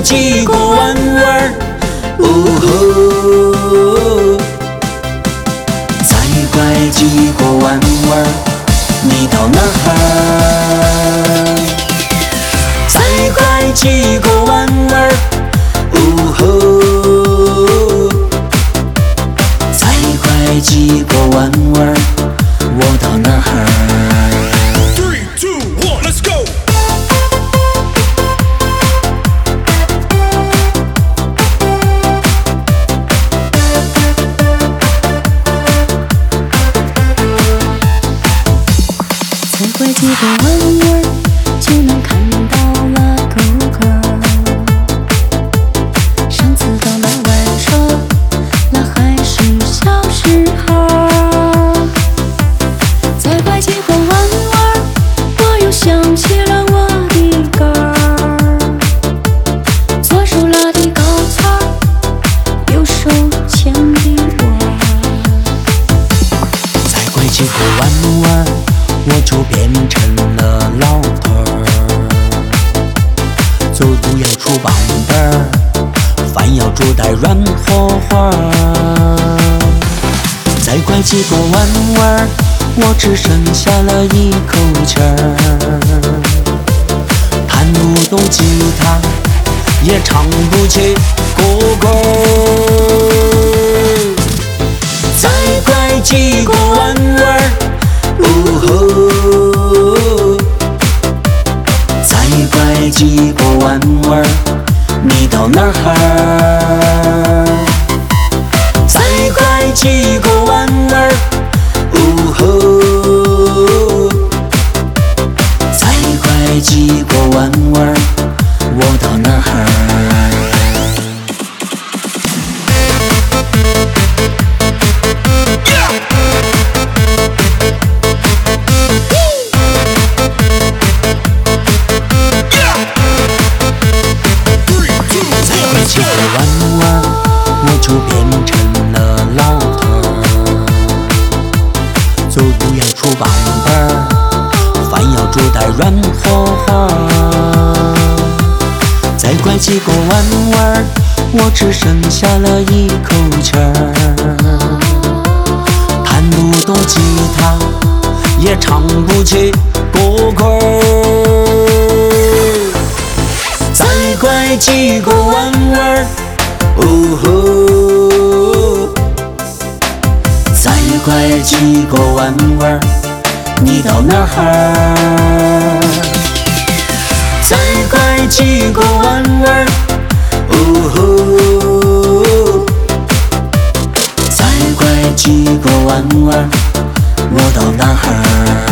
几个弯弯，哦吼！再拐几个弯弯，你到哪儿？再拐几个弯弯，哦吼！再拐几个弯弯，我到哪儿 ？3、2、1 ，Let's go！ 再拐几个弯弯，就能看到了沟沟。上次到那玩耍，那还是小时候。再拐几个弯弯，我又想起了我的歌儿。左手拉的高草，右手牵的我。 再拐几个弯弯，我就变成了老头儿，走路要出棒棒儿，饭要煮得软和和。再拐几个弯弯，我只剩下了一口气儿，弹不动吉他，也唱不起歌歌。再拐几个弯弯，哦吼！再拐几个弯弯，你到哪儿？再拐几个弯弯，哦吼！再拐几个弯弯，我到哪儿？几个弯弯，我就变成了老头儿，走路要出棒棒儿，饭要煮得软和和。再拐几个弯弯，我只剩下了一口气儿，弹不动吉他，也唱不起歌歌。再拐几个弯弯，哦吼！再拐几个弯弯，你到哪儿？再拐几个弯弯，哦吼！再拐几个弯弯，我到哪儿？